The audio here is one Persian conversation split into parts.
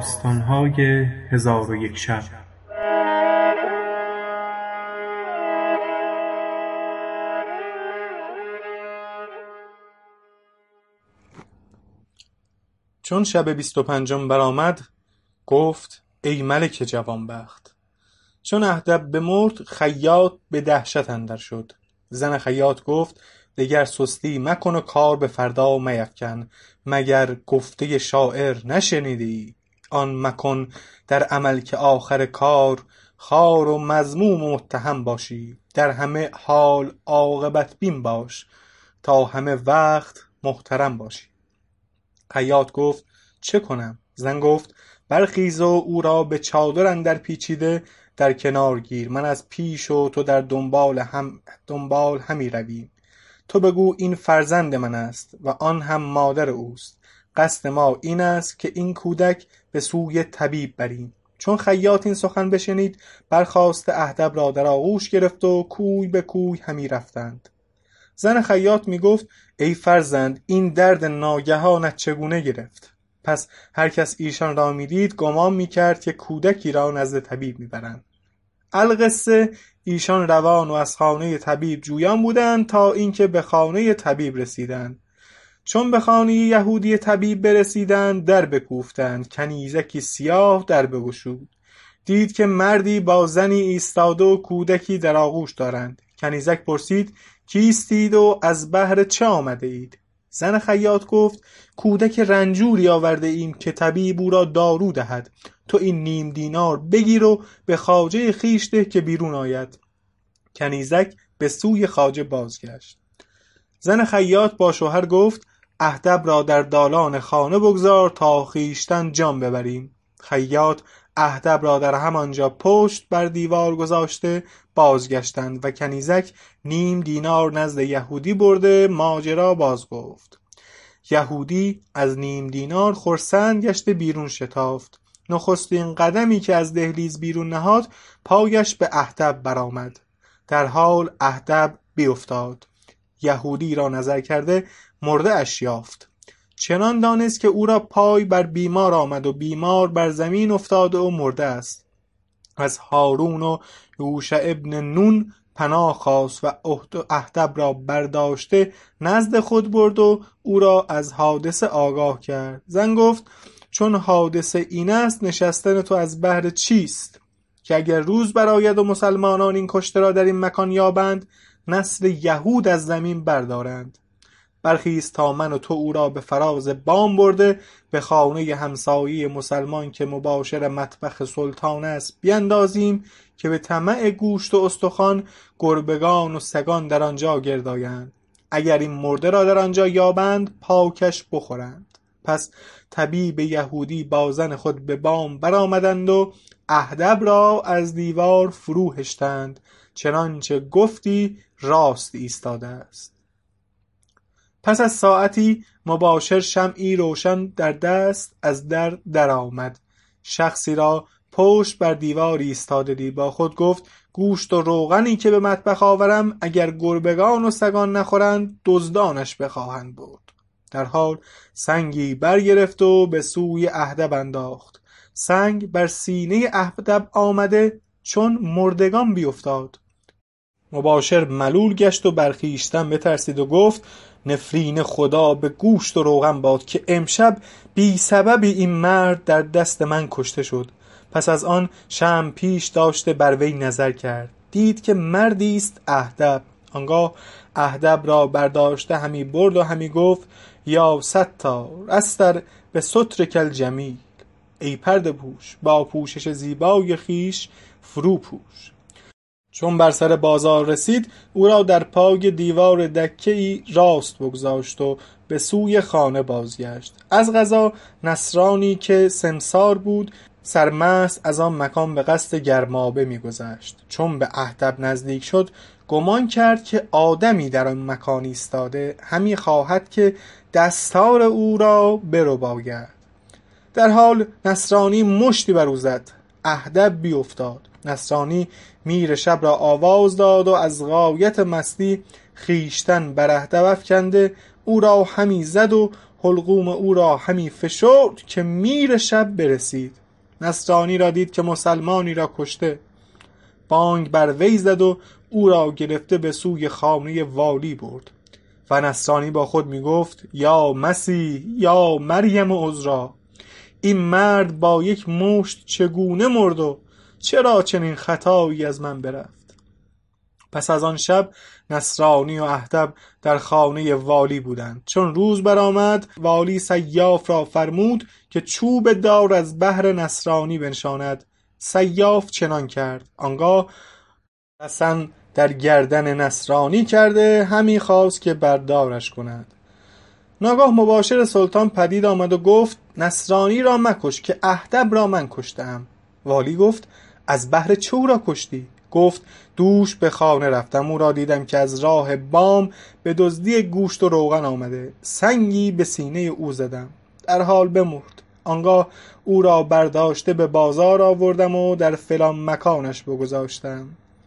داستان‌های هزار و یک شب. چون شب 25 برآمد، گفت ای ملک جوانبخت. چون اهدب بمرد، خیاط به دهشت اندر شد. زن خیاط گفت دگر سستی مکن و کار به فردا میفکن. مگر گفته شاعر نشنیدی؟ آن مکن در عمل که آخر کار خوار و مذموم و متهم باشی. در همه حال عاقبت بین باش، تا همه وقت محترم باشی. خیاط گفت چه کنم؟ زن گفت برخیز و او را به چادر اندر پیچیده در کنار گیر. من از پیش و تو در دنبال همی رویم. تو بگو این فرزند من است و آن هم مادر اوست. قصد ما این است که این کودک به سوی طبیب بریم. چون خیاط این سخن بشنید، برخاست اهدب را در آغوش گرفت و کوی به کوی همی رفتند. زن خیاط می گفت ای فرزند، این درد ناگهانت چگونه گرفت؟ پس هر کس ایشان را می دید گمان می کرد که کودکی را نزد طبیب می برند. القصه ایشان روان و از خانه طبیب جویان بودند تا اینکه به خانه طبیب رسیدند. چون به خانه یهودی طبیب برسیدند، در بکوفتند. کنیزکی سیاه در بگشود. دید که مردی با زنی ایستاده و کودکی در آغوش دارند. کنیزک پرسید کیستید و از بهر چه آمده اید؟ زن خیاط گفت کودک رنجوری آورده ایم که طبیب او را دارو دهد. تو این 1/2 دینار بگیر و به خواجه خویش ده که بیرون آید. کنیزک به سوی خواجه بازگشت. زن خیاط با شوهر گفت اهدب را در دالان خانه بگذار تا خویشتن جان ببریم. خیاط اهدب را در همانجا پشت بر دیوار گذاشته بازگشتند و کنیزک 1/2 دینار نزد یهودی برده ماجرا باز گفت. یهودی از 1/2 دینار خرسند گشته بیرون شتافت. نخستین قدمی که از دهلیز بیرون نهاد، پایش به اهدب برآمد. در حال اهدب بیفتاد. یهودی را نظر کرده مرده اش یافت. چنان دانست که او را پای بر بیمار آمد و بیمار بر زمین افتاده و مرده است. از هارون و یوشع ابن نون پناه خواست و اهدب را برداشته نزد خود برد و او را از حادثه آگاه کرد. زن گفت چون حادثه این است، نشستن تو از بهر چیست؟ که اگر روز برآید و مسلمانان این کشته را در این مکان یابند، نسل یهود از زمین بردارند. برخیز تا من و تو او را به فراز بام برده به خانه همسایه مسلمان که مباشر مطبخ سلطان است بیندازیم، که به طمع گوشت و استخوان گربگان و سگان در آنجا گردآیند. اگر این مرده را در آنجا یابند، پاکش بخورند. پس طبیب یهودی با زن خود به بام برآمدند و اهدب را از دیوار فرو هشتند. چنانچه گفتی راست ایستاده است. پس از ساعتی مباشر شمعی روشن در دست از در آمد. شخصی را پشت بر دیوار ایستاده دید. با خود گفت گوشت و روغنی که به مطبخ آورم، اگر گربگان و سگان نخورند، دزدانش بخواهند برد. در حال سنگی برگرفت و به سوی اهدب انداخت. سنگ بر سینه اهدب آمده چون مردگان بیفتاد. مباشر ملول گشت و بر خویشتن بترسید و گفت نفرین خدا به گوشت و روغن باد که امشب بی سببی این مرد در دست من کشته شد. پس از آن شمع پیش داشته بر وی نظر کرد. دید که مردی است اهدب. آنگاه اهدب را برداشته همی برد و همی گفت یا ستار استر به سترک الجمیل. ای پرده پوش، با پوشش زیبای خویش فرو پوش. چون بر سر بازار رسید، او را در پای دیوار دکه‌ای راست بگذاشت و به سوی خانه بازگشت. از قضا نصرانی که سمسار بود سرمست از آن مکان به قصد گرمابه می‌گذشت. چون به اهدب نزدیک شد، گمان کرد که آدمی در آن مکان ایستاده همی خواهد که دستار او را برباید. در حال نصرانی مشتی بر او زد. اهدب بیفتاد. نصرانی میر شب را آواز داد و از غایت مستی خویشتن بر اهدب افکنده او را همی زد و حلقوم او را همی فشرد که میر شب برسید. نصرانی را دید که مسلمانی را کشته، بانگ بر وی زد و او را گرفته به سوی خانه والی برد. و نصرانی با خود می گفت یا مسیح یا مریم عذرا، این مرد با یک مشت چگونه مرد و چرا چنین خطایی از من برفت؟ پس از آن شب نصرانی و اهدب در خانه والی بودند. چون روز برآمد والی سیاف را فرمود که چوب دار از بهر نصرانی بنشاند. سیاف چنان کرد. آنگاه حسن در گردن نصرانی کرده همی خواست که بردارش کند. ناگاه مباشر سلطان پدید آمد و گفت نصرانی را مکش که اهدب را من کشتم. والی گفت از بهر چه او را کشتی؟ گفت دوش به خانه رفتم، او را دیدم که از راه بام به دزدی گوشت و روغن آمده، سنگی به سینه او زدم، در حال بمرد. آنگاه او را برداشته به بازار آوردم و در فلان مکانش بگذاشتم.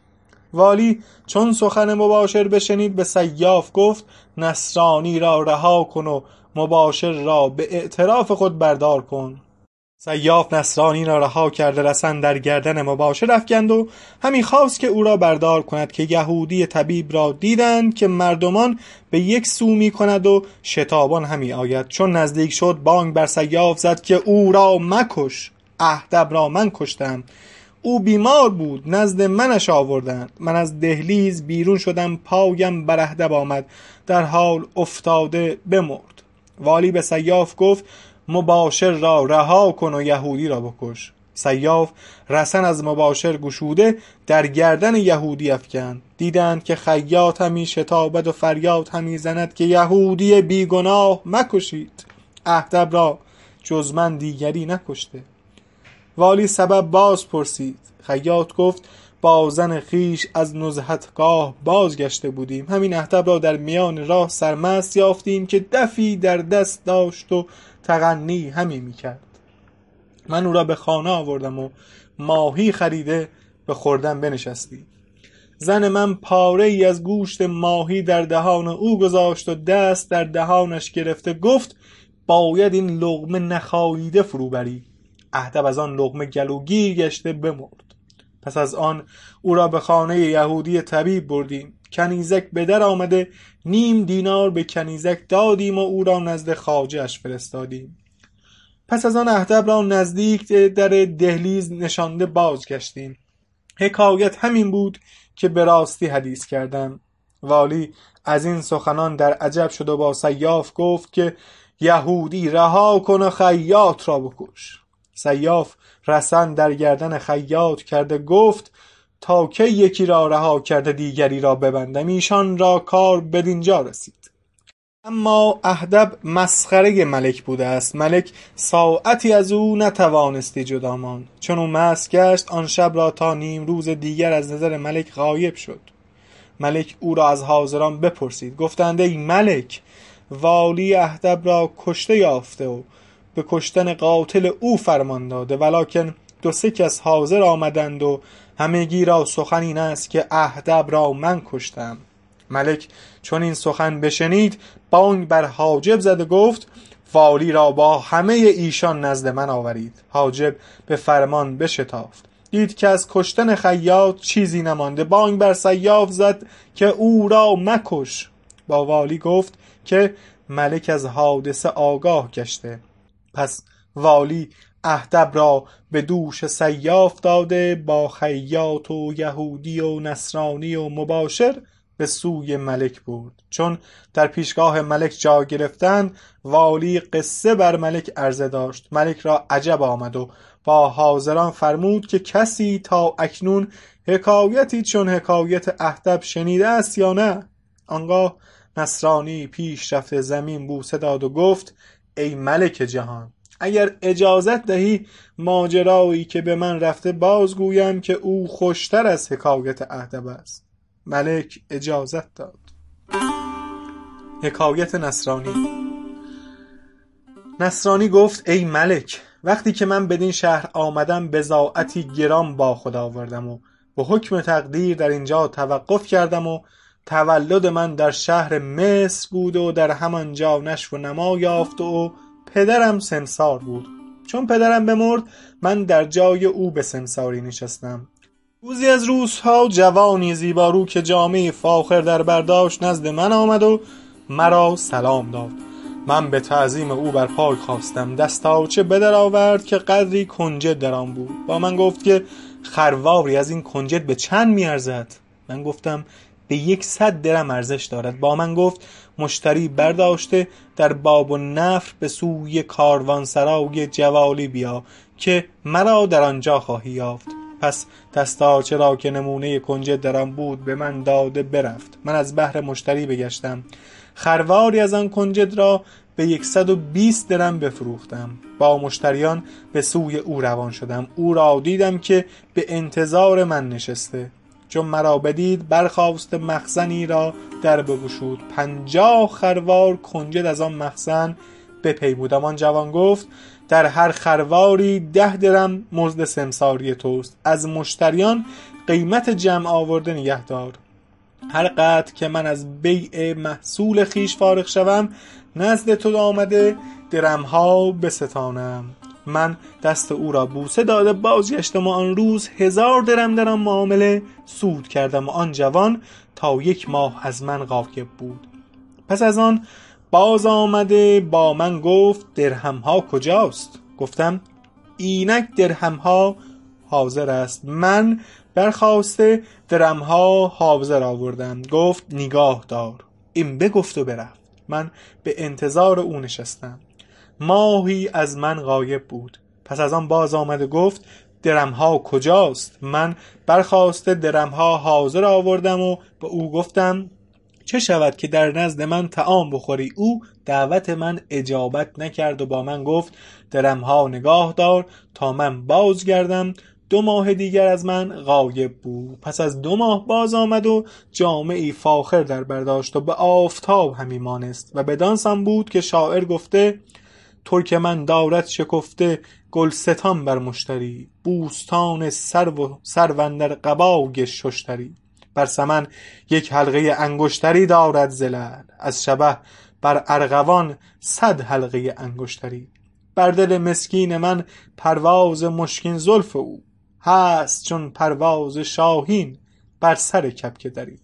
والی چون سخن مباشر بشنید به سیاف گفت نصرانی را رها کن و مباشر را به اعتراف خود بردار کن. سیاف نصرانی را رها کرده رسن در گردن مباشر افکند و همی خواست که او را بردار کند که یهودی طبیب را دیدند که مردمان به یک سو می کند و شتابان همی آید. چون نزدیک شد بانگ بر سیاف زد که او را مکش، اهدب را من کشتم، او بیمار بود نزد منش آوردند، من از دهلیز بیرون شدم پایم بر اهدب آمد، در حال افتاده بمرد. والی به سیاف گفت مباشر را رها کن و یهودی را بکش. سیاف رسن از مباشر گشوده در گردن یهودی افکند. دیدند که خیاط همی شتابد و فریاد همی زند که یهودی بیگناه مکشید، اهدب را جز من دیگری نکشته. والی سبب باز پرسید. خیاط گفت با زن خیش از نزهتگاه بازگشته بودیم، همین اهدب را در میان راه سرمست یافتیم که دفی در دست داشت و تغنی همی میکرد. من او را به خانه آوردم و ماهی خریده به خوردن بنشستیم. زن من پاره ای از گوشت ماهی در دهان او گذاشت و دست در دهانش گرفته گفت باید این لقمه نخاییده فرو بری. اهدب از آن لقمه گلوگیر گشته بمرد. پس از آن او را به خانه یهودی طبیب بردیم. کنیزک به در آمده 0.5 دینار به کنیزک دادیم و او را نزد خواجه اش فرستادیم. پس از آن اهدب را نزدیک در دهلیز نشانده بازگشتیم. حکایت همین بود که به راستی حدیث کردم. والی از این سخنان در عجب شد و با سیاف گفت که یهودی رها کن و خیاط را بکش. سیاف رسن در گردن خیاط کرده گفت تا که یکی را رها کرده دیگری را ببندم، ایشان را کار بدینجا رسید. اما اهدب مسخره ملک بوده است، ملک ساعتی از او نتوانستی جدا ماند. چون او مست گشت آن شب را تا نیم روز دیگر از نظر ملک غایب شد. ملک او را از حاضران بپرسید. گفتند ای ملک، والی اهدب را کشته یافته و به کشتن قاتل او فرمان داده، ولکن 2-3 کس حاضر آمدند و همگی را سخن این است که اهدب را من کشتم. ملک چون این سخن بشنید بانگ بر حاجب زد و گفت والی را با همه ایشان نزد من آورید. حاجب به فرمان بشتافت، دید که از کشتن خیاط چیزی نمانده. بانگ بر سیاف زد که او را مکش. با والی گفت که ملک از حادثه آگاه گشته. پس والی اهدب را به دوش سیاف داده با خیاط و یهودی و نصرانی و مباشر به سوی ملک برد. چون در پیشگاه ملک جا گرفتند والی قصه بر ملک عرضه داشت. ملک را عجب آمد و با حاضران فرمود که کسی تا اکنون حکایتی چون حکایت اهدب شنیده است یا نه؟ آنگاه نصرانی پیش رفته زمین بوسه داد و گفت ای ملک جهان، اگر اجازت دهی ماجرایی که به من رفته بازگویم که او خوشتر از حکایت اهدب است. ملک اجازت داد. حکایت نصرانی. نصرانی گفت ای ملک، وقتی که من بدین شهر آمدم بضاعتی گران با خود آوردم و به حکم تقدیر در اینجا توقف کردم و تولد من در شهر مصر بود و در همانجا نشو و نما یافت و پدرم سمسار بود. چون پدرم بمرد من در جای او به سمساری نشستم. روزی از روزها جوانی زیبارو که جامه فاخر در برداشت نزد من آمد و مرا سلام داد. من به تعظیم او بر پای خواستم. دستاچه بدر آورد که قدری کنجد در آن بود. با من گفت که خرواری از این کنجد به چند می‌ارزد؟ من گفتم به 100 درم ارزش دارد. با من گفت مشتری برداشته در باب النفر به سوی کاروانسرای جوالی بیا که مرا در آنجا خواهی یافت. پس دستاچه را که نمونه کنجد در آن بود به من داده برفت. من از بهر مشتری بگشتم. خرواری از آن کنجد را به 120 درم بفروختم. با مشتریان به سوی او روان شدم. او را دیدم که به انتظار من نشسته. چون مرا بدید برخاست مخزنی را در بگشود. 50 خروار کنجد از آن مخزن بپیمودم. آن جوان گفت در هر خرواری 10 درم مزد سمساری توست. از مشتریان قیمت جمع آورده نگه دار. هر قدر که من از بیع محصول خیش فارغ شوم نزد تو آمده درمها بستانم. من دست او را بوسه داده بازگشتم و آن روز 1000 درم در آن معامله سود کردم و آن جوان تا 1 ماه از من غایب بود. پس از آن باز آمده با من گفت درهمها کجاست؟ گفتم اینک درهمها حاضر است. من برخواسته درمها حاضر آوردم. گفت نگاه دار. این بگفت و برفت. من به انتظار او نشستم. ماهی از من غایب بود. پس از آن باز آمده گفت درمها کجاست؟ من برخواسته درمها حاضر آوردم و به او گفتم چه شود که در نزد من طعام بخوری؟ او دعوت من اجابت نکرد و با من گفت درمها نگاه دار تا من بازگردم. 2 ماه دیگر از من غایب بود. پس از 2 ماه باز آمد و جامه‌ای فاخر در برداشت و به آفتاب همی مانست و بدانسان بود که شاعر گفته ترک من دارد شکفته گلستان بر مشتری، بوستان سرو اندر قبای ششتری. بر سمن 1 حلقه انگشتری دارد زلال، از شبه بر ارغوان 100 حلقه انگشتری. بر دل مسکین من پرواز مشکین زلف او، هست چون پرواز شاهین بر سر کبک دری.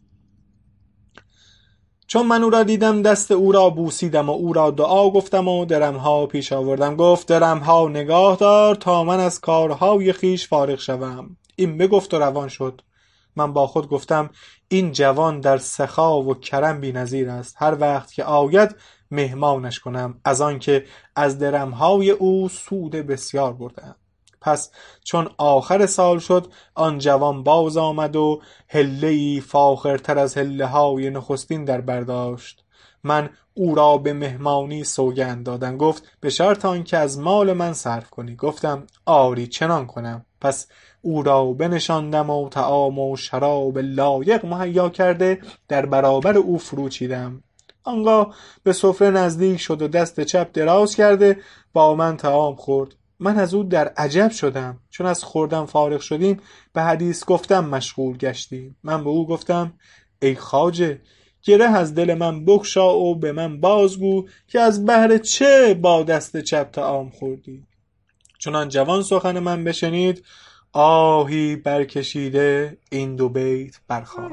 چون من او را دیدم دست او را بوسیدم و او را دعا گفتم و درمها پیش آوردم. گفت درمها نگاه دار تا من از کارهای خیش فارغ شوم. این بگفت و روان شد. من با خود گفتم این جوان در سخا و کرم بی نظیر است. هر وقت که آید مهمانش کنم، از آن که از درمهای او سود بسیار بردم. پس چون آخر سال شد آن جوان باز آمد و حله‌ای فاخرتر از حله‌های نخستین در برداشت. من او را به مهمانی سوگند دادم. گفت به شرط آنکه از مال من صرف کنی. گفتم آری چنان کنم. پس او را بنشاندم و طعام و شراب لایق مهیا کرده در برابر او فرو چیدم. آنگاه به سفره نزدیک شد و دست چپ دراز کرده با من طعام خورد. من از او در عجب شدم. چون از خوردن فارغ شدیم به حدیث گفتم مشغول گشتیم. من به او گفتم ای خواجه، گره از دل من بگشا و به من بازگو که از بهر چه با دست چپ طعام خوردی؟ چون جوان سخن من بشنید آهی برکشیده این 2 بیت برخواند.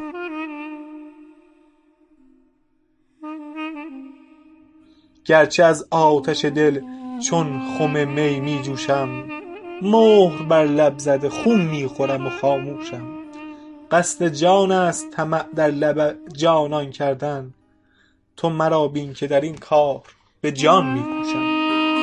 گرچه از آتش دل چون خم می می جوشم، مهر بر لب زده خون می خورم و خاموشم. قصد جان است طمع در لب جانان کردن، تو مرا بین که در این کار به جان می کوشم.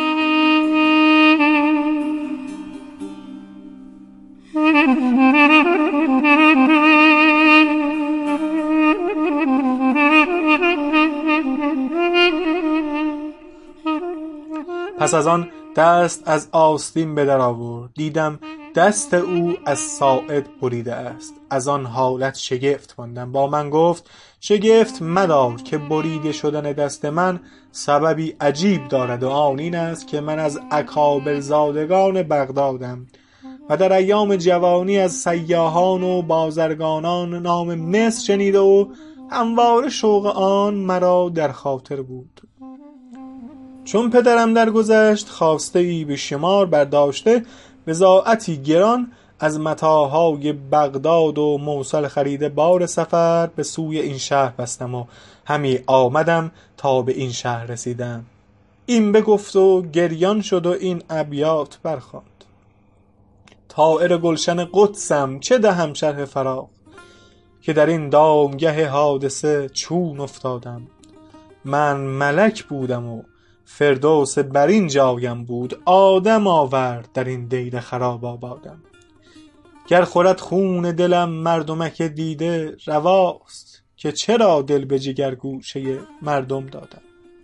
پس از آن دست از آستین به در آورد. دیدم دست او از ساعد بریده است. از آن حالت شگفت ماندم. با من گفت شگفت مدار که بریده شدن دست من سببی عجیب دارد و آن این است که من از اکابر زادگان بغدادم و در ایام جوانی از سیاحان و بازرگانان نام مصر شنیده و همواره شوق آن مرا در خاطر بود. چون پدرم درگذشت خواسته ای به شمار برداشته، بضاعتی گران از متاعهای بغداد و موصل خریده بار سفر به سوی این شهر بستم و همی آمدم تا به این شهر رسیدم. این بگفت و گریان شد و این ابیات برخواند: طایر گلشن قدسم چه دهم شرح فراق، که در این دامگه حادثه چون افتادم. من ملک بودم و فردوس بر این جایم بود، آدم آورد در این دیر خراب آبادم. گر خورد خون دلم مردمک دیده، رواست که چرا دل به جگر گوشه مردم دادم.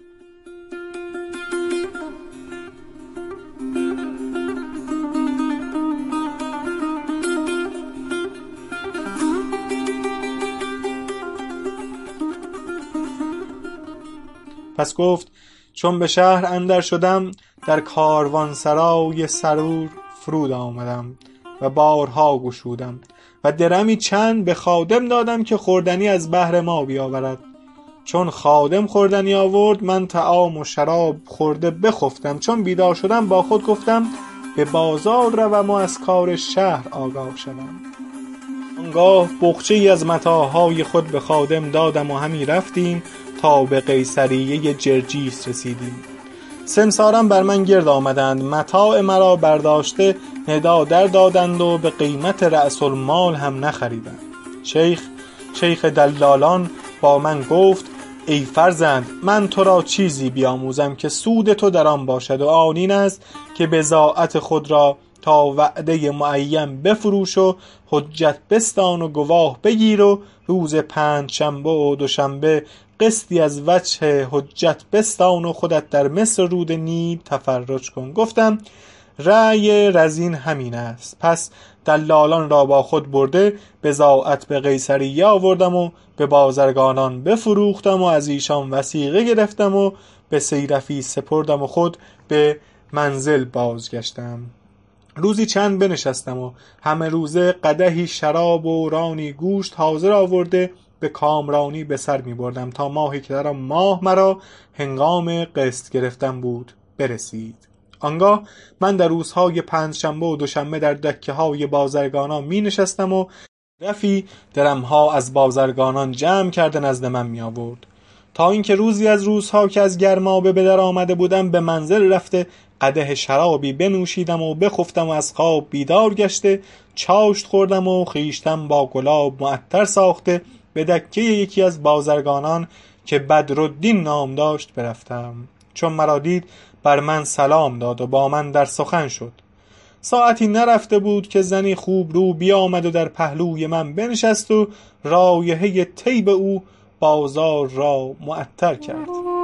پس گفت: چون به شهر اندر شدم، در کاروانسرای سرور فرود آمدم و بارها گشودم و درمی چند به خادم دادم که خوردنی از بهر ما بیاورد. چون خادم خوردنی آورد، من طعام و شراب خورده بخفتم. چون بیدار شدم با خود گفتم به بازار روم و از کار شهر آگاه شدم. آنگاه بخچه ای از متاعهای خود به خادم دادم و همی رفتیم تا به قیصریه جرجیس رسیدیم. سمساران بر من گرد آمدند، متاع مرا برداشته ندا در دادند و به قیمت رأس المال هم نخریدند. شیخ دلالان با من گفت: ای فرزند، من تو را چیزی بیاموزم که سود تو در آن باشد، و آن این است که بضاعت خود را تا وعده معین بفروش و حجت بستان و گواه بگیر و روز پنجشنبه و دوشنبه قسطی از وجه حجت بستان و خودت در مصر رود نیل تفرج کن. گفتم رأی رزین همین است. پس دلالان را با خود برده بضاعت به قیصریه آوردم و به بازرگانان بفروختم و از ایشان وثیقه گرفتم و به صیرفی سپردم و خود به منزل بازگشتم. روزی چند بنشستم و همه روزه قدحی شراب و رانی گوشت حاضر آورده به کامرانی به سر می بردم تا ماهی که در آن ماه مرا هنگام قسط گرفتن بود برسید. آنگاه من در روزهای پنجشنبه و دوشنبه در دکه های بازرگانان می نشستم و رفی درمها از بازرگانان جمع کرده نزد من می آورد، تا اینکه روزی از روزها که از گرمابه به در آمده بودم به منزل رفته قدح شرابی بنوشیدم و بخفتم و از خواب بیدار گشته چاشت خوردم و خیشتن با گلاب معطر ساخته به دکه یکی از بازرگانان که بدرالدین نام داشت برفتم. چون مرا دید بر من سلام داد و با من در سخن شد. ساعتی نرفته بود که زنی خوب رو بیامد و در پهلوی من بنشست و رایحه طیب او بازار را معطر کرد.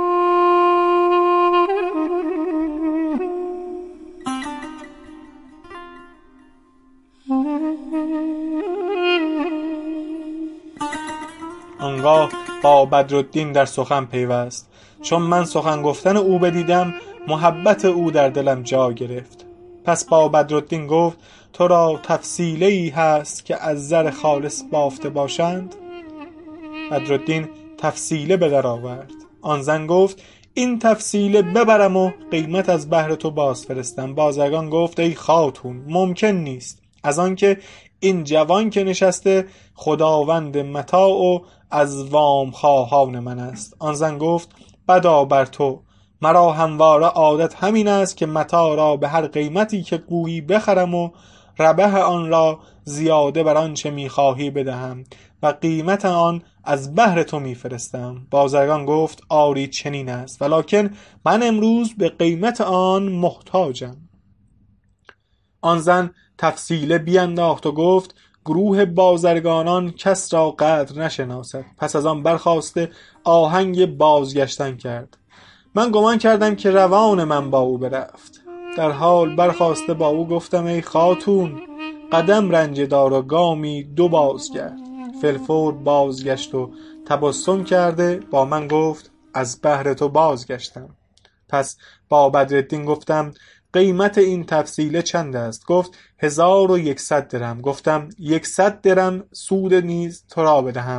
آنگاه با بدرالدین در سخن پیوست. چون من سخن گفتن او بدیدم، محبت او در دلم جا گرفت. پس با بدرالدین گفت: تو را تفصیله ای هست که از زر خالص بافته باشند؟ بدرالدین تفصیله به در آورد. آن زن گفت: این تفصیله ببرم و قیمت از بهر تو باز فرستم. بازرگان گفت: ای خاتون، ممکن نیست، از آنکه این جوان که نشسته خداوند متاع و از وام خواهان من است. آن زن گفت: بدا بر تو، مرا همواره عادت همین است که متاع را به هر قیمتی که گویی بخرم و ربح آن را زیاده بر آنچه میخواهی بدهم و قیمت آن از بهر تو میفرستم. بازرگان گفت: آری چنین است، ولکن من امروز به قیمت آن محتاجم. آن زن تفصیله بینداخت و گفت: گروه بازرگانان کس را قدر نشناسد. پس از آن برخاسته آهنگ بازگشتن کرد. من گمان کردم که روان من با او برفت. در حال برخاسته با او گفتم: ای خاتون، قدم رنجه دار و گامی دو بازگرد. فی‌الفور بازگشت و تبسم کرده با من گفت: از بهر تو بازگشتم. پس با بدرالدین گفتم: قیمت این تفصیله چند است؟ گفت: 1100 درم. گفتم: 100 درم سود نیز تو را بدهم.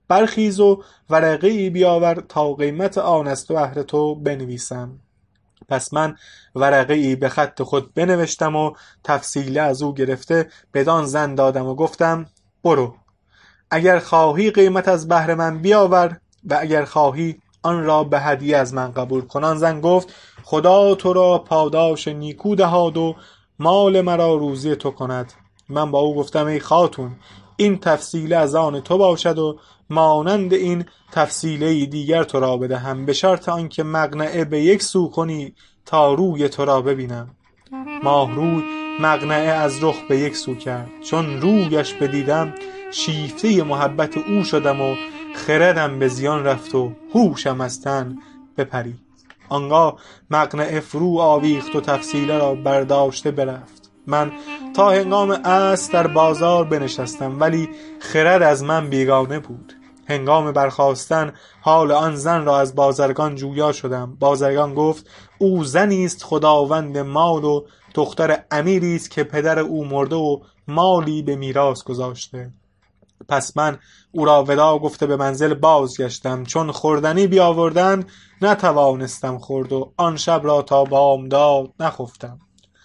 برخیز و ورقه ای بیاور تا قیمت آن از تو بهر تو بنویسم. پس من ورقه ای به خط خود بنوشتم و تفصیله از او گرفته بدان زن دادم و گفتم برو، اگر خواهی قیمت از بهر من بیاور و اگر خواهی آن را به هدیه از من قبول کن. آن زن گفت خدا تو را پاداش نیکو دهاد و مال مرا روزی تو کند. من با او گفتم ای خاتون، این تفصیله از آن تو باشد و مانند این تفصیله دیگر تو را بدهم، به شرط آنکه مقنعه به یک سو کنی تا روی تو را ببینم. ماهروی مقنعه از رخ به یک سو کرد. چون رویش بدیدم شیفته محبت او شدم و خردم به زیان رفت و هوشم از تن بپرید. آنگاه مقنعه فرو آویخت و تفصیله را برداشته برفت. من تا هنگام عصر در بازار بنشستم، ولی خرد از من بیگانه بود. هنگام برخاستن حال آن زن را از بازرگان جویا شدم. بازرگان گفت او زنی است خداوند مال و دختر امیری است که پدر او مرده و مالی به میراث گذاشته. پس من او را وداع گفته به منزل بازگشتم. چون خوردنی بیاوردند نتوانستم خورد و آن شب را تا بامداد نخفتم.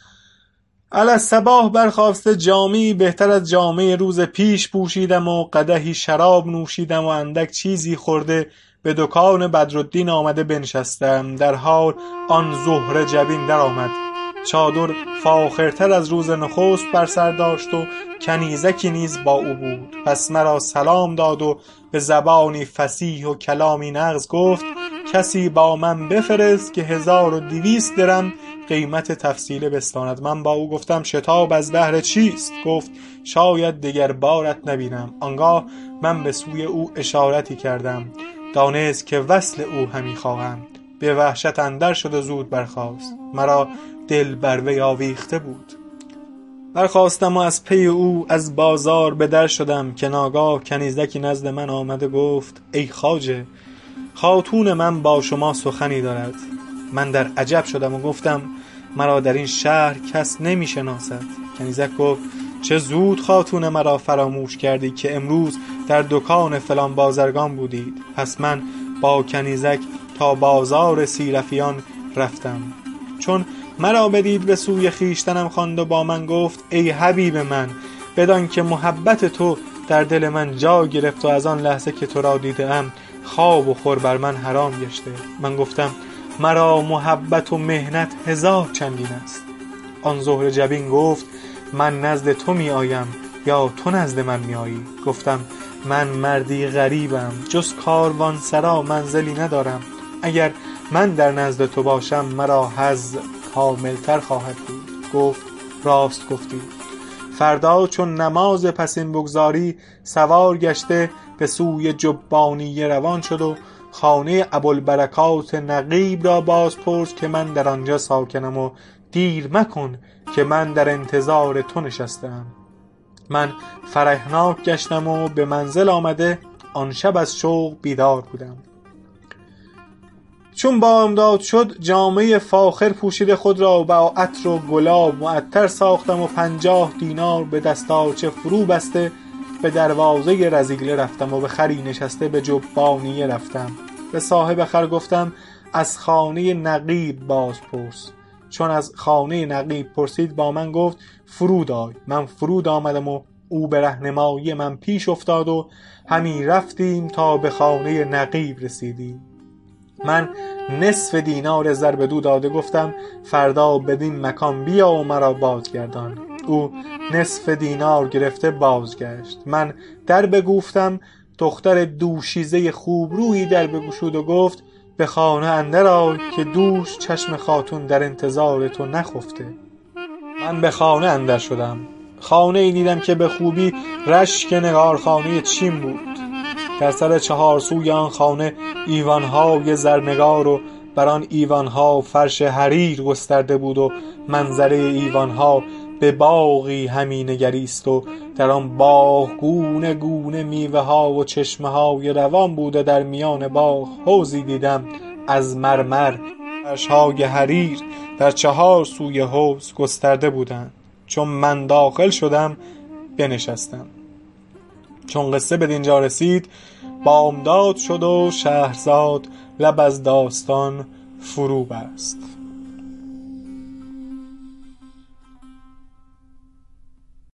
الصباح برخاسته جامه‌ای بهتر از جامه روز پیش پوشیدم و قدحی شراب نوشیدم و اندک چیزی خورده به دکان بدرالدین آمده بنشستم. در حال آن زهره جبین در آمد. چادر فاخرتر از روز نخست بر سر داشت و کنیزکی نیز با او بود. پس مرا سلام داد و به زبانی فصیح و کلامی نغز گفت کسی با من بفرست که 1200 درم قیمت تفصیله بستاند. من با او گفتم شتاب از بهر چیست؟ گفت شاید دگر بارت نبینم. آنگاه من به سوی او اشارتی کردم. دانست که وصل او همی خواهم. به وحشت اندر شد و زود برخاست. مرا دل بر وی آویخته بود. برخاستم و از پی او از بازار به در شدم که ناگاه کنیزکی نزد من آمده گفت ای خواجه، خاتون من با شما سخنی دارد. من در عجب شدم و گفتم مرا در این شهر کس نمی شناسد. کنیزک گفت چه زود خاتون مرا فراموش کردی که امروز در دکان فلان بازرگان بودید. پس من با کنیزک تا بازار سیرفیان رفتم. چون مرا بدید به سوی خیشتنم خواند و با من گفت ای حبیب من، بدان که محبت تو در دل من جا گرفت و از آن لحظه که تو را دیدم خواب و خور بر من حرام گشته. من گفتم مرا محبت و مهنت 1000 چندین است. آن زهره جبین گفت من نزد تو می آیم یا تو نزد من می آیی؟ گفتم من مردی غریبم، جز کاروان سرا منزلی ندارم. اگر من در نزد تو باشم مرا حظ کاملتر خواهد بود. گفت راست گفتی. فردا چون نماز پسین بگذاری سوار گشته به سوی جبانیه روان شد و خانه ابوالبرکات نقیب را بازپرس که من در آنجا ساکنم و دیر مکن که من در انتظار تو نشستم. من فرحناک گشتم و به منزل آمده آن شب از شوق بیدار بودم. چون بامداد شد جامه فاخر پوشیده خود را با عطر و گلاب معطر ساختم و 50 دینار به دستارچه فرو بسته به دروازه رزیله رفتم و به خری نشسته به جبانیه رفتم. به صاحب خر گفتم از خانه نقیب بازپرس. چون از خانه نقیب پرسید با من گفت فرود آی. من فرود آمدم و او به رهنمایی من پیش افتاد و همی رفتیم تا به خانه نقیب رسیدیم. من نصف دینار زر بدو داده گفتم فردا بدین مکان بیا و مرا بازگردان. او نصف دینار گرفته بازگشت. من در بگفتم، دختر دوشیزه خوبرویی در بگشود و گفت به خانه اندر آی که دوش چشم خاتون در انتظار تو نخفته. من به خانه اندر شدم. خانه ای دیدم که به خوبی رشک نگارخانه چین بود. در سر 4 سوی آن خانه ایوان‌های زرنگار و بر آن ایوان‌ها فرش حریر گسترده بود و منظره ایوان‌ها به باغی همی نگریست و در آن باغ گونه گونه میوه‌ها و چشمه‌های روان بود و در میان باغ حوضی دیدم از مرمر. فرش‌های حریر در 4 سوی حوض گسترده بودند. چون من داخل شدم بنشستم. چون قصه به دینجا رسید بامداد شد و شهرزاد لب از داستان فرو بست.